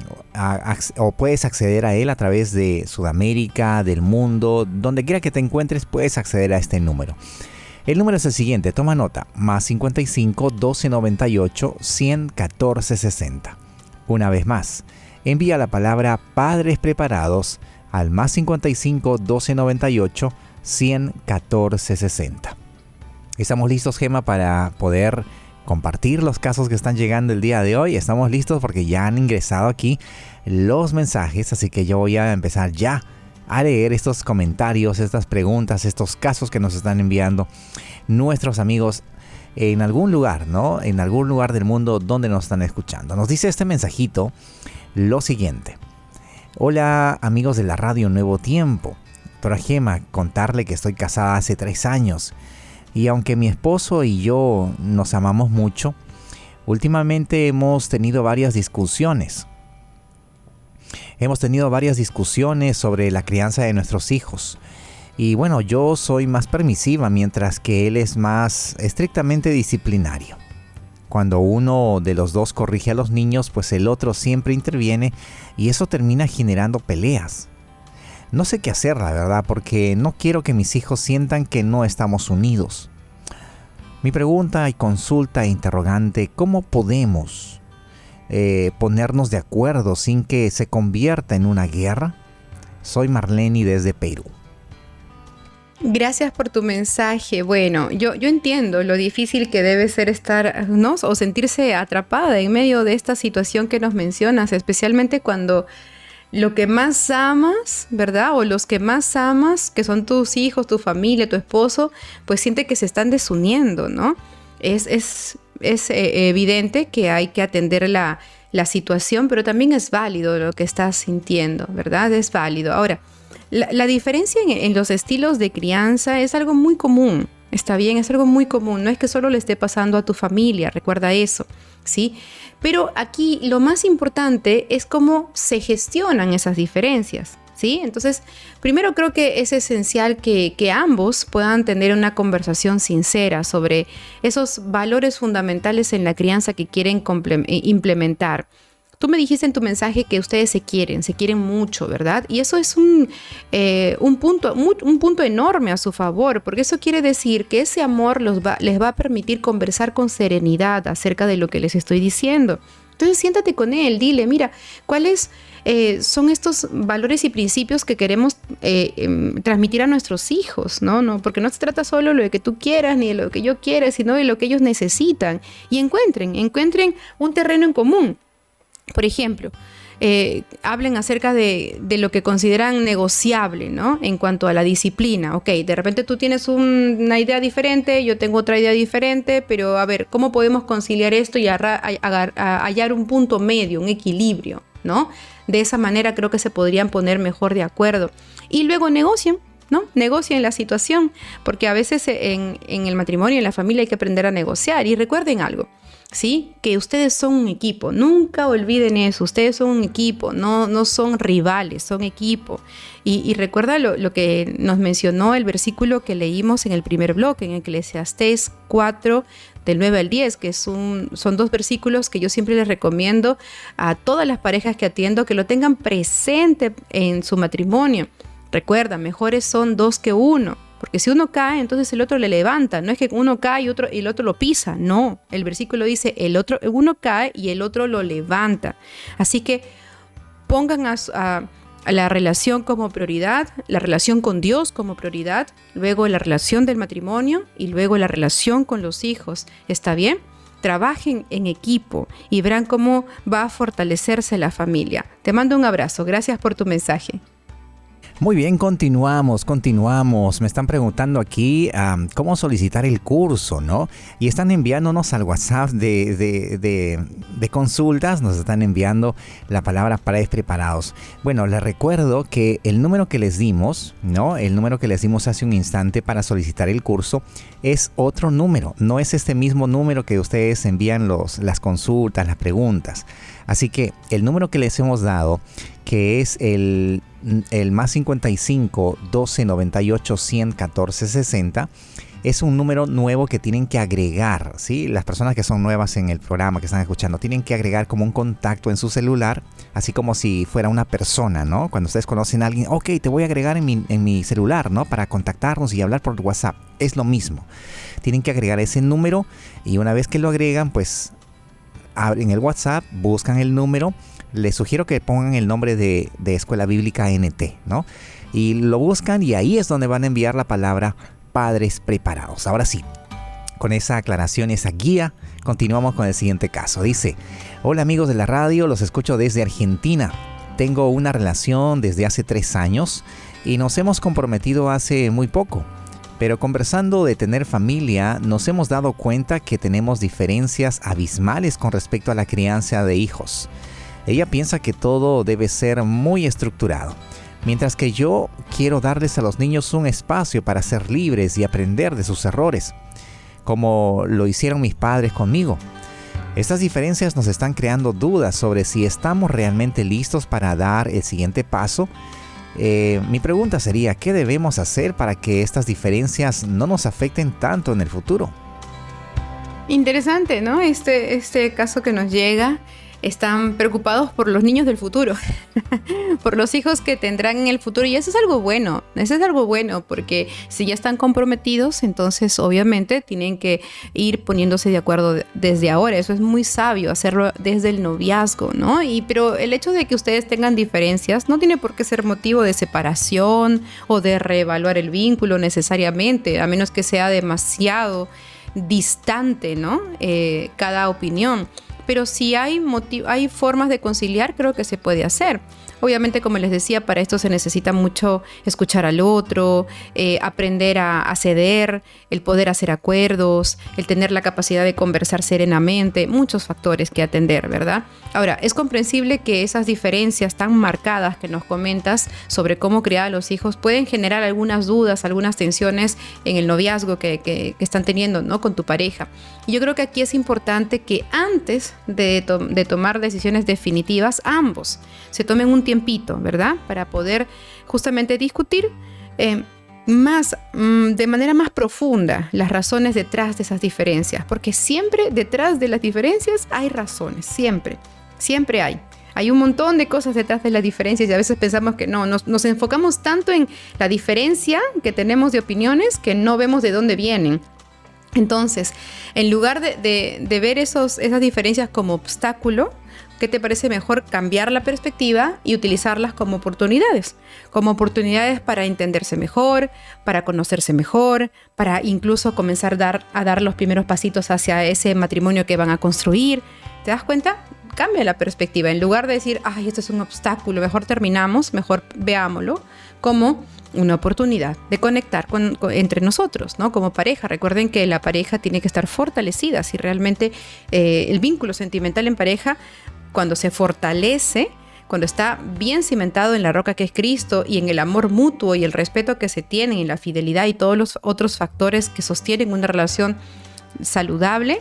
acceder a él a través de Sudamérica, del mundo, donde quiera que te encuentres puedes acceder a este número. El número es el siguiente, toma nota, más 55 1298 114 60. Una vez más, envía la palabra Padres Preparados al más 55 1298 114 60. Estamos listos, Gema, para poder compartir los casos que están llegando el día de hoy. Estamos listos porque ya han ingresado aquí los mensajes, así que yo voy a empezar ya a leer estos comentarios, estas preguntas, estos casos que nos están enviando nuestros amigos en algún lugar, ¿no? En algún lugar del mundo donde nos están escuchando. Nos dice este mensajito lo siguiente. Hola amigos de la radio Nuevo Tiempo. Doctora Gema, contarle que estoy casada hace 3 años y aunque mi esposo y yo nos amamos mucho, últimamente hemos tenido varias discusiones. Hemos tenido varias discusiones sobre la crianza de nuestros hijos. Y bueno, yo soy más permisiva mientras que él es más estrictamente disciplinario. Cuando uno de los dos corrige a los niños, pues el otro siempre interviene y eso termina generando peleas. No sé qué hacer, la verdad, porque no quiero que mis hijos sientan que no estamos unidos. Mi pregunta y consulta e interrogante, ¿cómo podemos ponernos de acuerdo sin que se convierta en una guerra? Soy Marlene desde Perú. Gracias por tu mensaje. Bueno, yo entiendo lo difícil que debe ser estar, ¿no? O sentirse atrapada en medio de esta situación que nos mencionas, especialmente cuando lo que más amas, ¿verdad? O los que más amas, que son tus hijos, tu familia, tu esposo, pues siente que se están desuniendo, ¿no? Es evidente que hay que atender la situación, pero también es válido lo que estás sintiendo, ¿verdad? Es válido. Ahora, la diferencia en los estilos de crianza es algo muy común, está bien, es algo muy común, no es que solo le esté pasando a tu familia, recuerda eso, ¿sí? Pero aquí lo más importante es cómo se gestionan esas diferencias, ¿sí? Entonces, primero creo que es esencial que ambos puedan tener una conversación sincera sobre esos valores fundamentales en la crianza que quieren implementar. Tú me dijiste en tu mensaje que ustedes se quieren mucho, ¿verdad? Y eso es un punto enorme a su favor, porque eso quiere decir que ese amor les va a permitir conversar con serenidad acerca de lo que les estoy diciendo. Entonces siéntate con él, dile, mira, ¿cuáles son estos valores y principios que queremos transmitir a nuestros hijos? ¿No? Porque no se trata solo de lo que tú quieras ni de lo que yo quiera, sino de lo que ellos necesitan. Y encuentren un terreno en común. Por ejemplo, hablen acerca de lo que consideran negociable, ¿no? En cuanto a la disciplina. Ok, de repente tú tienes una idea diferente, yo tengo otra idea diferente, pero a ver, ¿cómo podemos conciliar esto y hallar un punto medio, un equilibrio, ¿no? De esa manera creo que se podrían poner mejor de acuerdo. Y luego negocien, ¿no? Negocien la situación, porque a veces en el matrimonio, en la familia hay que aprender a negociar. Y recuerden algo, ¿sí? Que ustedes son un equipo, nunca olviden eso, ustedes son un equipo, no son rivales, son equipo. Y recuerda lo que nos mencionó el versículo que leímos en el primer bloque, en Eclesiastés 4, del 9 al 10, que son 2 versículos que yo siempre les recomiendo a todas las parejas que atiendo, que lo tengan presente en su matrimonio. Recuerda, mejores son 2 que 1. Porque si uno cae, entonces el otro le levanta. No es que uno cae y el otro lo pisa. No, el versículo dice, uno cae y el otro lo levanta. Así que pongan a la relación como prioridad, la relación con Dios como prioridad, luego la relación del matrimonio y luego la relación con los hijos. ¿Está bien? Trabajen en equipo y verán cómo va a fortalecerse la familia. Te mando un abrazo. Gracias por tu mensaje. Muy bien, continuamos. Me están preguntando aquí cómo solicitar el curso, ¿no? Y están enviándonos al WhatsApp de consultas, nos están enviando la palabra para despreparados. Bueno, les recuerdo que el número que les dimos, ¿no? El número que les dimos hace un instante para solicitar el curso es otro número. No es este mismo número que ustedes envían las consultas, las preguntas. Así que el número que les hemos dado, que es el más 55 12 98 100 14 60, es un número nuevo que tienen que agregar, ¿sí? Las personas que son nuevas en el programa, que están escuchando, tienen que agregar como un contacto en su celular, así como si fuera una persona, ¿no? Cuando ustedes conocen a alguien, ok, te voy a agregar en mi celular, ¿no? Para contactarnos y hablar por WhatsApp. Es lo mismo. Tienen que agregar ese número y una vez que lo agregan, pues abren el WhatsApp, buscan el número. Les sugiero que pongan el nombre de Escuela Bíblica NT, ¿no? Y lo buscan y ahí es donde van a enviar la palabra Padres Preparados. Ahora sí, Con esa aclaración, esa guía, continuamos con el siguiente caso. Dice: hola amigos de la radio, los escucho desde Argentina. Tengo una relación desde hace 3 años y nos hemos comprometido hace muy poco. Pero conversando de tener familia, nos hemos dado cuenta que tenemos diferencias abismales con respecto a la crianza de hijos. Ella piensa que todo debe ser muy estructurado, mientras que yo quiero darles a los niños un espacio para ser libres y aprender de sus errores, como lo hicieron mis padres conmigo. Estas diferencias nos están creando dudas sobre si estamos realmente listos para dar el siguiente paso. Mi pregunta sería: ¿qué debemos hacer para que estas diferencias no nos afecten tanto en el futuro? Interesante, ¿no? Este caso que nos llega. Están preocupados por los niños del futuro, por los hijos que tendrán en el futuro, y eso es algo bueno, porque si ya están comprometidos, entonces obviamente tienen que ir poniéndose de acuerdo desde ahora. Eso es muy sabio, hacerlo desde el noviazgo, ¿no? Pero el hecho de que ustedes tengan diferencias no tiene por qué ser motivo de separación o de reevaluar el vínculo necesariamente, a menos que sea demasiado distante, ¿no? Cada opinión. Pero si hay formas de conciliar, creo que se puede hacer. Obviamente, como les decía, para esto se necesita mucho escuchar al otro, aprender a ceder, el poder hacer acuerdos, el tener la capacidad de conversar serenamente, muchos factores que atender, ¿verdad? Ahora, es comprensible que esas diferencias tan marcadas que nos comentas sobre cómo criar a los hijos pueden generar algunas dudas, algunas tensiones en el noviazgo que están teniendo, ¿no? Con tu pareja. Y yo creo que aquí es importante que antes de tomar decisiones definitivas, ambos se tomen un tiempito, ¿verdad? Para poder justamente discutir de manera más profunda las razones detrás de esas diferencias, porque siempre detrás de las diferencias hay razones, siempre hay. Hay un montón de cosas detrás de las diferencias y a veces pensamos que no, nos enfocamos tanto en la diferencia que tenemos de opiniones que no vemos de dónde vienen. Entonces, en lugar de ver esas diferencias como obstáculo, ¿qué te parece mejor cambiar la perspectiva y utilizarlas como oportunidades? Como oportunidades para entenderse mejor, para conocerse mejor, para incluso comenzar a dar los primeros pasitos hacia ese matrimonio que van a construir. ¿Te das cuenta? Cambia la perspectiva. En lugar de decir, ay, esto es un obstáculo, mejor terminamos, mejor veámoslo como una oportunidad de conectar entre nosotros, ¿no? Como pareja. Recuerden que la pareja tiene que estar fortalecida. Si realmente el vínculo sentimental en pareja, cuando se fortalece, cuando está bien cimentado en la roca que es Cristo y en el amor mutuo y el respeto que se tienen y la fidelidad y todos los otros factores que sostienen una relación saludable,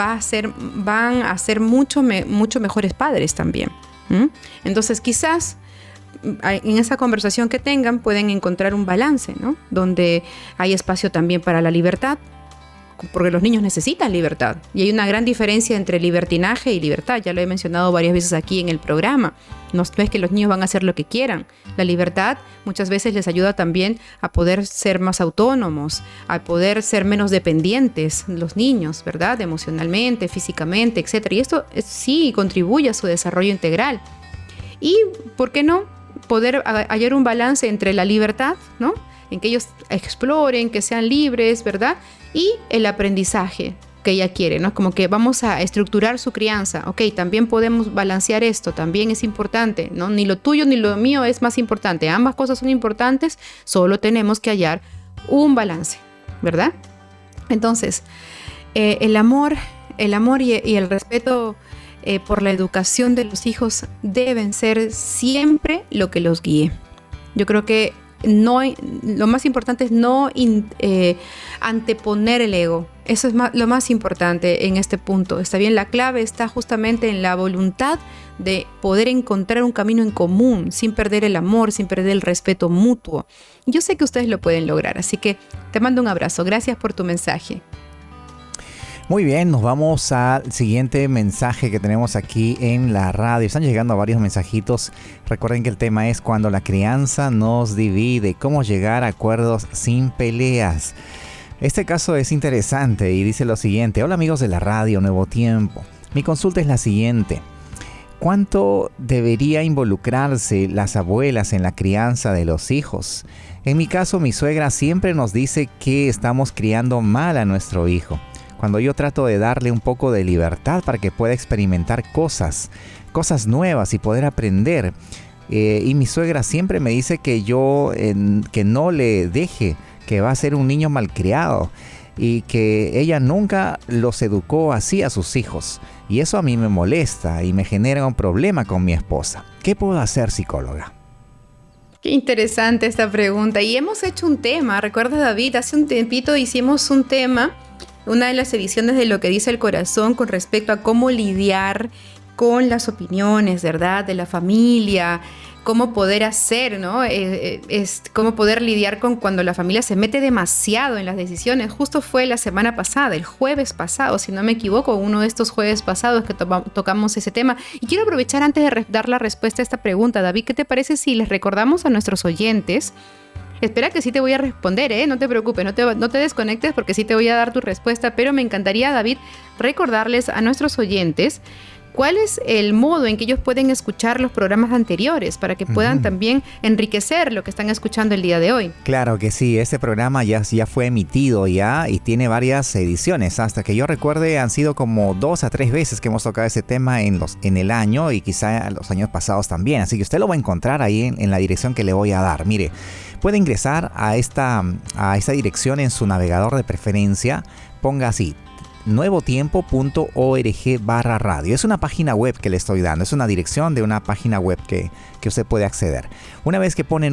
van a ser mucho mejores padres también. Entonces quizás en esa conversación que tengan pueden encontrar un balance, ¿no? Donde hay espacio también para la libertad, porque los niños necesitan libertad y hay una gran diferencia entre libertinaje y libertad. Ya lo he mencionado varias veces aquí en el programa. No es que los niños van a hacer lo que quieran. La libertad muchas veces les ayuda también a poder ser más autónomos, a poder ser menos dependientes los niños, ¿verdad? Emocionalmente, físicamente, etc. Y esto sí contribuye a su desarrollo integral. Y, ¿por qué no? Poder hallar un balance entre la libertad, ¿no? En que ellos exploren, que sean libres, ¿verdad? Y el aprendizaje que ella quiere, ¿no? Como que vamos a estructurar su crianza. Ok, también podemos balancear esto, también es importante, ¿no? Ni lo tuyo ni lo mío es más importante. Ambas cosas son importantes, solo tenemos que hallar un balance, ¿verdad? Entonces, el amor y el respeto por la educación de los hijos deben ser siempre lo que los guíe. Yo creo que lo más importante es no anteponer el ego. Eso es lo más importante en este punto. Está bien, la clave está justamente en la voluntad de poder encontrar un camino en común sin perder el amor, sin perder el respeto mutuo. Yo sé que ustedes lo pueden lograr, así que te mando un abrazo. Gracias por tu mensaje. Muy bien, nos vamos al siguiente mensaje que tenemos aquí en la radio. Están llegando varios mensajitos. Recuerden que el tema es cuando la crianza nos divide, cómo llegar a acuerdos sin peleas. Este caso es interesante y dice lo siguiente: hola amigos de la radio Nuevo Tiempo. Mi consulta es la siguiente: ¿cuánto debería involucrarse las abuelas en la crianza de los hijos? En mi caso, mi suegra siempre nos dice que estamos criando mal a nuestro hijo. cuando yo trato de darle un poco de libertad para que pueda experimentar cosas nuevas y poder aprender. Y mi suegra siempre me dice que que no le deje, que va a ser un niño malcriado y que ella nunca los educó así a sus hijos. Y eso a mí me molesta y me genera un problema con mi esposa. ¿Qué puedo hacer, psicóloga? Qué interesante esta pregunta. Y hemos hecho un tema, ¿recuerdas, David? Hace un tiempito hicimos un tema, una de las ediciones de Lo que dice el corazón, con respecto a cómo lidiar con las opiniones, ¿verdad?, de la familia, cómo poder hacer, ¿no? Cómo poder lidiar con cuando la familia se mete demasiado en las decisiones. Justo fue la semana pasada, el jueves pasado, si no me equivoco, uno de estos jueves pasados que tocamos ese tema. Y quiero aprovechar antes de dar la respuesta a esta pregunta, David, ¿qué te parece si les recordamos a nuestros oyentes? Espera que sí te voy a responder, no te preocupes, no te desconectes porque sí te voy a dar tu respuesta, pero me encantaría, David, recordarles a nuestros oyentes cuál es el modo en que ellos pueden escuchar los programas anteriores para que puedan también enriquecer lo que están escuchando el día de hoy. Claro que sí, este programa ya fue emitido y tiene varias ediciones. Hasta que yo recuerde han sido como 2 a 3 veces que hemos tocado ese tema en el año y quizá los años pasados también. Así que usted lo va a encontrar ahí en la dirección que le voy a dar. Mire, puede ingresar a esta dirección en su navegador de preferencia. Ponga así: nuevotiempo.org/radio. Es una página web que le estoy dando, es una dirección de una página web que usted puede acceder. Una vez que pone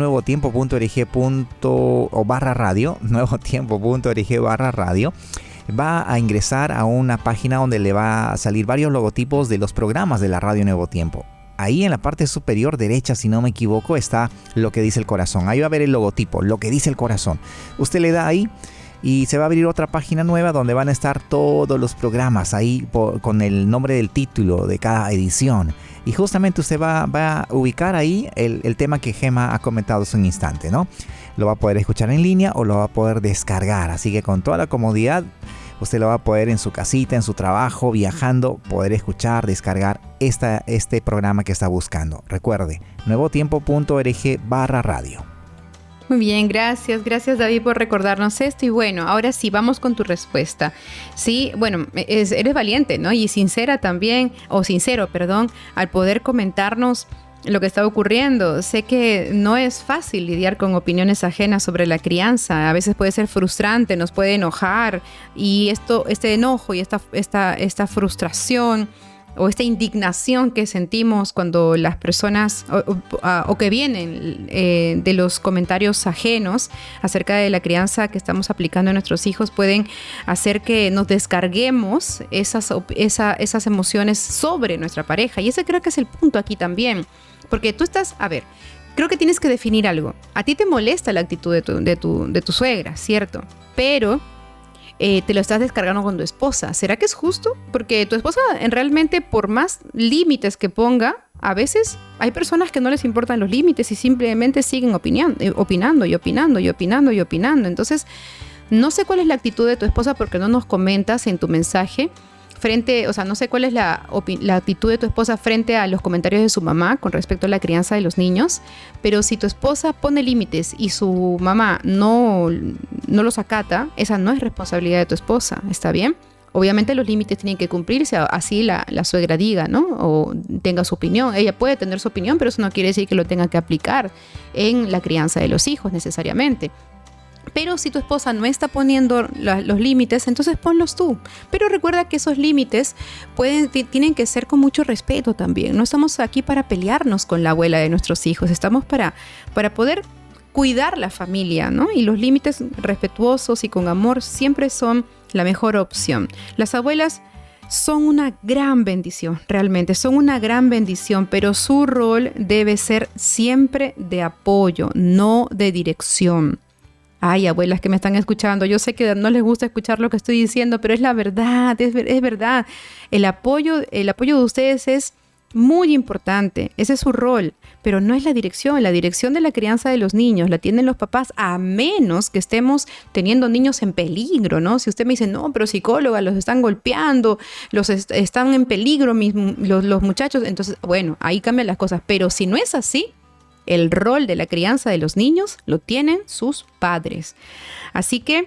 nuevotiempo.org/radio, nuevotiempo.org/radio, va a ingresar a una página donde le va a salir varios logotipos de los programas de la Radio Nuevo Tiempo. Ahí en la parte superior derecha, si no me equivoco, está Lo que dice el corazón. Ahí va a ver el logotipo, Lo que dice el corazón. Usted le da ahí y se va a abrir otra página nueva donde van a estar todos los programas ahí con el nombre del título de cada edición. Y justamente usted va a ubicar ahí el tema que Gema ha comentado hace un instante, ¿no? Lo va a poder escuchar en línea o lo va a poder descargar. Así que con toda la comodidad, usted lo va a poder en su casita, en su trabajo, viajando, poder escuchar, descargar este programa que está buscando. Recuerde, nuevotiempo.org/radio. Muy bien, gracias David por recordarnos esto. Y bueno, ahora sí, vamos con tu respuesta. Sí, bueno, eres valiente, ¿no? Y sincero, al poder comentarnos lo que está ocurriendo. Sé que no es fácil lidiar con opiniones ajenas sobre la crianza. A veces puede ser frustrante, nos puede enojar. Y este enojo y esta frustración o esta indignación que sentimos cuando las personas o que vienen de los comentarios ajenos acerca de la crianza que estamos aplicando a nuestros hijos pueden hacer que nos descarguemos esas emociones sobre nuestra pareja. Y ese creo que es el punto aquí también. Porque creo que tienes que definir algo. A ti te molesta la actitud de tu suegra, ¿cierto? Pero te lo estás descargando con tu esposa. ¿Será que es justo? Porque tu esposa realmente, por más límites que ponga, a veces hay personas que no les importan los límites y simplemente siguen opinando. Entonces, no sé cuál es la actitud de tu esposa porque no nos comentas en tu mensaje. No sé cuál es la actitud de tu esposa frente a los comentarios de su mamá con respecto a la crianza de los niños, pero si tu esposa pone límites y su mamá no los acata, esa no es responsabilidad de tu esposa, ¿está bien? Obviamente los límites tienen que cumplirse, así la suegra diga, ¿no? O tenga su opinión. Ella puede tener su opinión, pero eso no quiere decir que lo tenga que aplicar en la crianza de los hijos necesariamente. Pero si tu esposa no está poniendo los límites, entonces ponlos tú. Pero recuerda que esos límites tienen que ser con mucho respeto también. No estamos aquí para pelearnos con la abuela de nuestros hijos. Estamos para poder cuidar la familia, ¿no? Y los límites respetuosos y con amor siempre son la mejor opción. Las abuelas son una gran bendición, realmente son una gran bendición, pero su rol debe ser siempre de apoyo, no de dirección. Ay, abuelas que me están escuchando, yo sé que no les gusta escuchar lo que estoy diciendo, pero es la verdad, es verdad. El apoyo de ustedes es muy importante, ese es su rol, pero no es la dirección de la crianza de los niños la tienen los papás, a menos que estemos teniendo niños en peligro, ¿no? Si usted me dice, no, pero psicóloga, los están golpeando, están en peligro los muchachos, entonces, bueno, ahí cambian las cosas, pero si no es así, el rol de la crianza de los niños lo tienen sus padres. Así que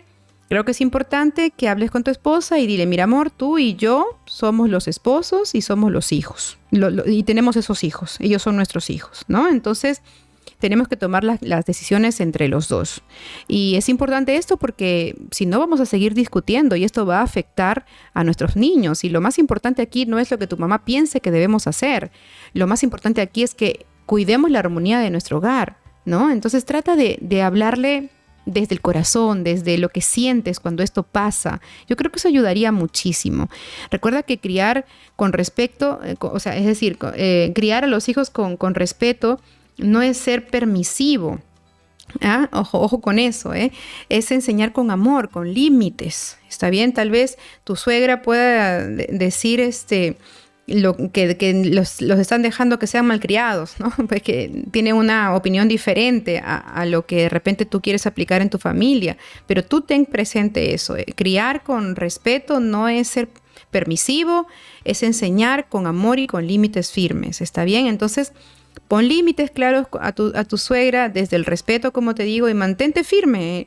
Creo que es importante que hables con tu esposa y dile, mira amor, tú y yo somos los esposos y somos los hijos. Y tenemos esos hijos, ellos son nuestros hijos, ¿no? Entonces tenemos que tomar las decisiones entre los dos. Y es importante esto porque si no vamos a seguir discutiendo y esto va a afectar a nuestros niños. Y lo más importante aquí no es lo que tu mamá piense que debemos hacer. Lo más importante aquí es que cuidemos la armonía de nuestro hogar, ¿no? Entonces trata de hablarle desde el corazón, desde lo que sientes cuando esto pasa. Yo creo que eso ayudaría muchísimo. Recuerda que criar con respeto, criar a los hijos con respeto no es ser permisivo. Ojo con eso, es enseñar con amor, con límites. Está bien, tal vez tu suegra pueda decir que los están dejando que sean malcriados, ¿no? Pues que tiene una opinión diferente a lo que de repente tú quieres aplicar en tu familia, pero tú ten presente eso. Criar con respeto no es ser permisivo, es enseñar con amor y con límites firmes, ¿está bien? Entonces, pon límites claros a tu suegra desde el respeto, como te digo, y mantente firme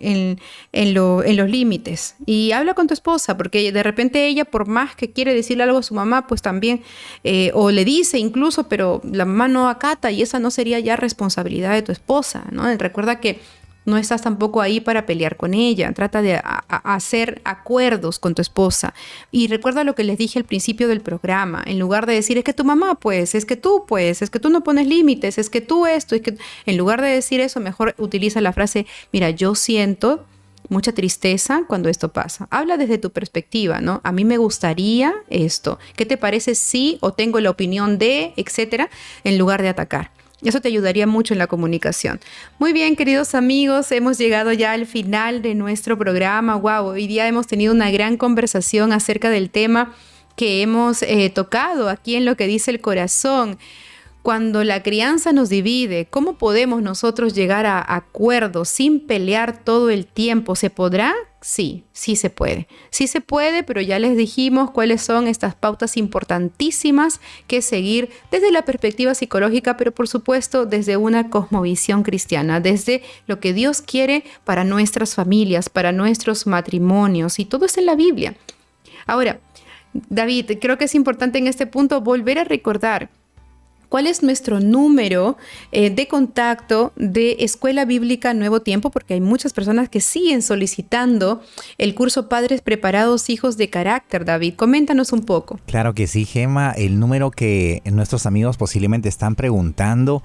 en los límites. Y habla con tu esposa, porque de repente ella, por más que quiere decirle algo a su mamá, pues también, o le dice incluso, pero la mamá no acata y esa no sería ya responsabilidad de tu esposa, ¿no? Recuerda que no estás tampoco ahí para pelear con ella. Trata de hacer acuerdos con tu esposa. Y recuerda lo que les dije al principio del programa. En lugar de decir, es que tu mamá, pues, es que tú no pones límites, es que tú esto, es que... En lugar de decir eso, mejor utiliza la frase, mira, yo siento mucha tristeza cuando esto pasa. Habla desde tu perspectiva, ¿no? A mí me gustaría esto. ¿Qué te parece si o tengo la opinión de, etcétera? En lugar de atacar. Eso te ayudaría mucho en la comunicación. Muy bien, queridos amigos, hemos llegado ya al final de nuestro programa. Wow, hoy día hemos tenido una gran conversación acerca del tema que hemos tocado aquí en Lo que dice el corazón. Cuando la crianza nos divide, ¿cómo podemos nosotros llegar a acuerdos sin pelear todo el tiempo? ¿Se podrá? Sí se puede. Sí se puede, pero ya les dijimos cuáles son estas pautas importantísimas que seguir desde la perspectiva psicológica, pero por supuesto desde una cosmovisión cristiana, desde lo que Dios quiere para nuestras familias, para nuestros matrimonios, y todo está en la Biblia. Ahora, David, creo que es importante en este punto volver a recordar ¿cuál es nuestro número de contacto de Escuela Bíblica Nuevo Tiempo? Porque hay muchas personas que siguen solicitando el curso Padres Preparados, Hijos de Carácter. David, coméntanos un poco. Claro que sí, Gema. El número que nuestros amigos posiblemente están preguntando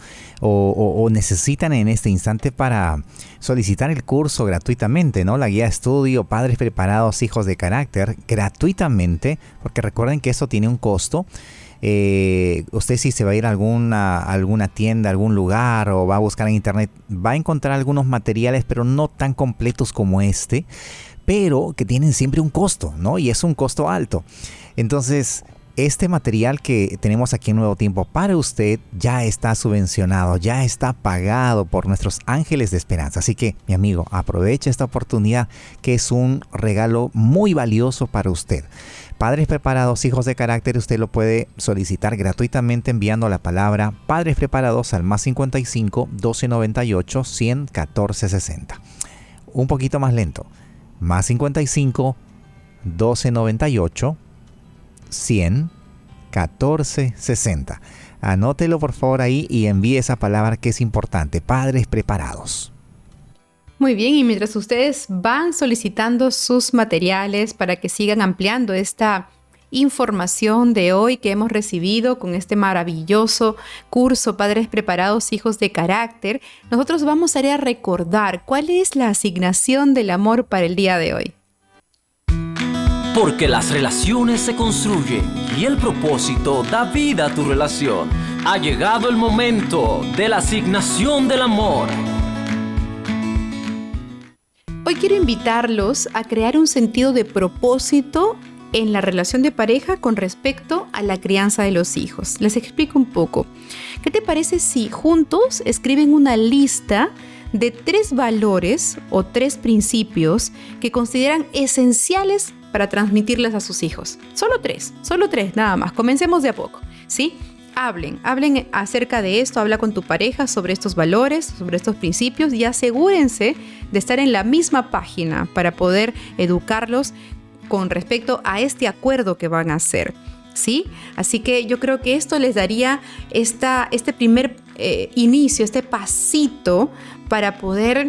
o necesitan en este instante para solicitar el curso gratuitamente, ¿no? La guía de estudio Padres Preparados, Hijos de Carácter, gratuitamente, porque recuerden que eso tiene un costo. Usted si se va a ir a alguna tienda, algún lugar o va a buscar en internet, va a encontrar algunos materiales, pero no tan completos como este, pero que tienen siempre un costo, ¿no? Y es un costo alto. Entonces, este material que tenemos aquí en Nuevo Tiempo para usted ya está subvencionado, ya está pagado por nuestros ángeles de esperanza. Así que, mi amigo, aproveche esta oportunidad que es un regalo muy valioso para usted. Padres Preparados, Hijos de Carácter, usted lo puede solicitar gratuitamente enviando la palabra Padres Preparados al +55 1298 100 14 60. Un poquito más lento. +55 1298 100 14 60. Anótelo por favor ahí y envíe esa palabra que es importante. Padres Preparados. Muy bien, y mientras ustedes van solicitando sus materiales para que sigan ampliando esta información de hoy que hemos recibido con este maravilloso curso Padres Preparados, Hijos de Carácter, nosotros vamos a ir a recordar cuál es la asignación del amor para el día de hoy. Porque las relaciones se construyen y el propósito da vida a tu relación. Ha llegado el momento de la asignación del amor. Hoy quiero invitarlos a crear un sentido de propósito en la relación de pareja con respecto a la crianza de los hijos. Les explico un poco. ¿Qué te parece si juntos escriben una lista de 3 valores o 3 principios que consideran esenciales para transmitirles a sus hijos? Solo 3 nada más. Comencemos de a poco, ¿sí? hablen acerca de esto, habla con tu pareja sobre estos valores, sobre estos principios y asegúrense de estar en la misma página para poder educarlos con respecto a este acuerdo que van a hacer, ¿sí? Así que yo creo que esto les daría este primer inicio, este pasito para poder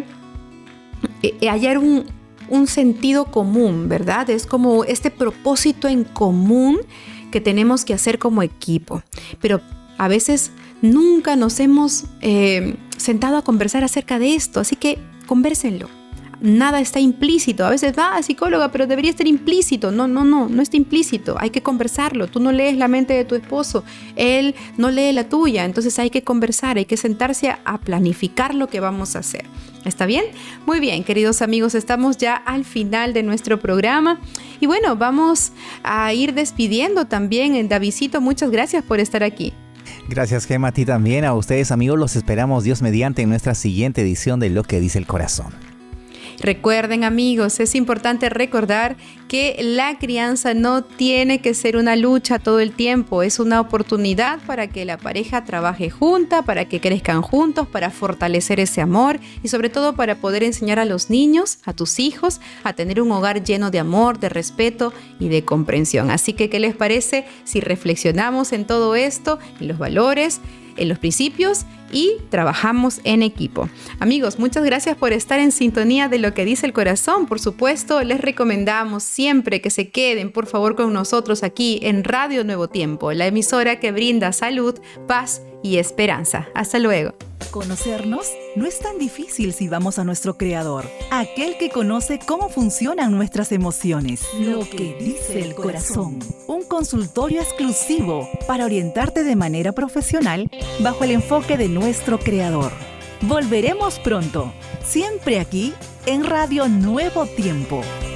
hallar un sentido común, ¿verdad? Es como este propósito en común que tenemos que hacer como equipo. Pero a veces nunca nos hemos sentado a conversar acerca de esto, así que convérsenlo. Nada está implícito. A veces va, psicóloga, pero debería estar implícito. No está implícito. Hay que conversarlo. Tú no lees la mente de tu esposo, él no lee la tuya. Entonces hay que conversar, hay que sentarse a planificar lo que vamos a hacer. ¿Está bien? Muy bien, queridos amigos, estamos ya al final de nuestro programa. Y bueno, vamos a ir despidiendo también. Davidcito, muchas gracias por estar aquí. Gracias, Gema, a ti también. A ustedes, amigos, los esperamos, Dios mediante, en nuestra siguiente edición de Lo que dice el corazón. Recuerden, amigos, es importante recordar que la crianza no tiene que ser una lucha todo el tiempo, es una oportunidad para que la pareja trabaje junta, para que crezcan juntos, para fortalecer ese amor y sobre todo para poder enseñar a los niños, a tus hijos, a tener un hogar lleno de amor, de respeto y de comprensión. Así que, ¿qué les parece si reflexionamos en todo esto, en los valores, en los principios y trabajamos en equipo? Amigos, muchas gracias por estar en sintonía de Lo que dice el corazón. Por supuesto, les recomendamos siempre que se queden, por favor, con nosotros aquí en Radio Nuevo Tiempo, la emisora que brinda salud, paz y esperanza. Hasta luego. Conocernos no es tan difícil si vamos a nuestro Creador, aquel que conoce cómo funcionan nuestras emociones. Lo que dice el corazón. Un consultorio exclusivo para orientarte de manera profesional bajo el enfoque de nuestro Creador. Volveremos pronto, siempre aquí en Radio Nuevo Tiempo.